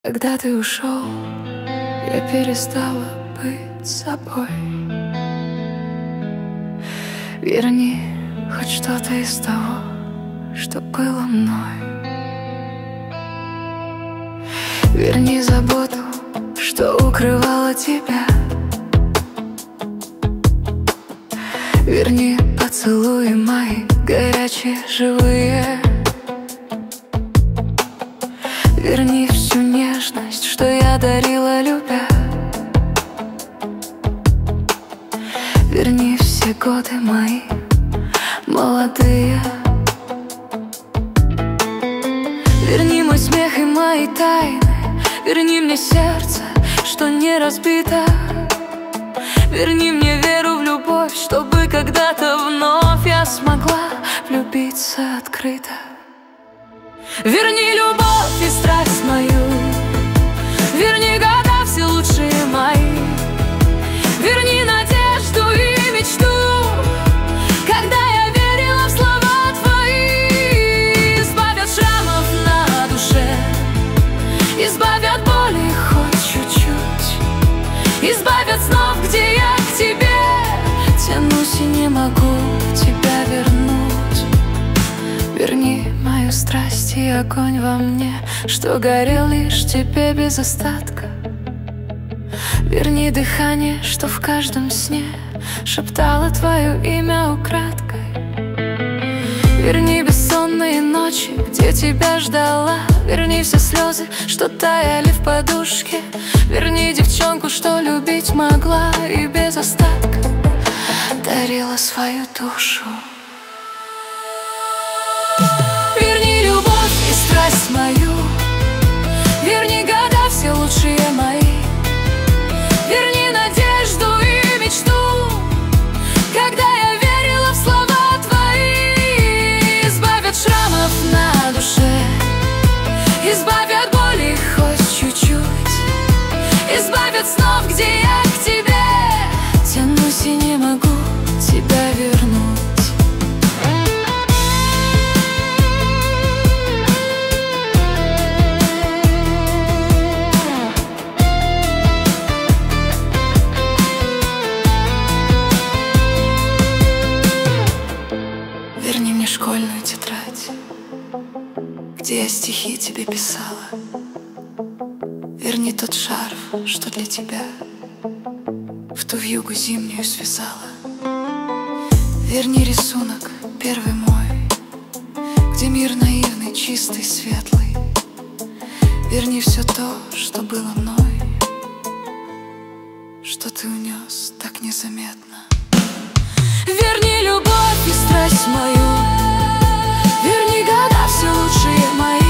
Когда ты ушел, я перестала быть собой. Верни хоть что-то из того, что было мной. Верни заботу, что укрывала тебя. Верни поцелуи мои, горячие, живые. Верни всю нежность, что я дарила, любя. Верни все годы мои, молодые. Верни мой смех и мои тайны. Верни мне сердце, что не разбито. Верни мне веру в любовь, чтобы когда-то вновь я смогла влюбиться открыто. Верни любовь и страсть мою. Верни года все лучшие мои. Верни надежду и мечту, когда я верила в слова твои. Избавь от шрамов на душе, избавь от боли хоть чуть-чуть. Избавь от снов, где я к тебе тянусь и не могу тебя вернуть. Верни мою страсть и огонь во мне, что горел лишь тебе без остатка. Верни дыхание, что в каждом сне шептало твое имя украдкой. Верни бессонные ночи, где тебя ждала. Верни все слезы, что таяли в подушке. Верни девчонку, что любить могла и без остатка дарила свою душу. Верни любовь и страсть мою. Верни года все лучшие мои. Верни надежду и мечту, когда я верила в слова твои. Избавь от шрамов на душе, избавь от боли хоть чуть-чуть. Избавь от снов, где я к тебе тянусь и не могу тебя вернуть. Верни мне школьную тетрадь, где я стихи тебе писала. Верни тот шарф, что для тебя в ту вьюгу зимнюю связала. Верни рисунок первый мой, где мир наивный, чистый, светлый. Верни все то, что было мной, что ты унес так незаметно. Верни любовь и страсть мою. Верни года все лучшие мои.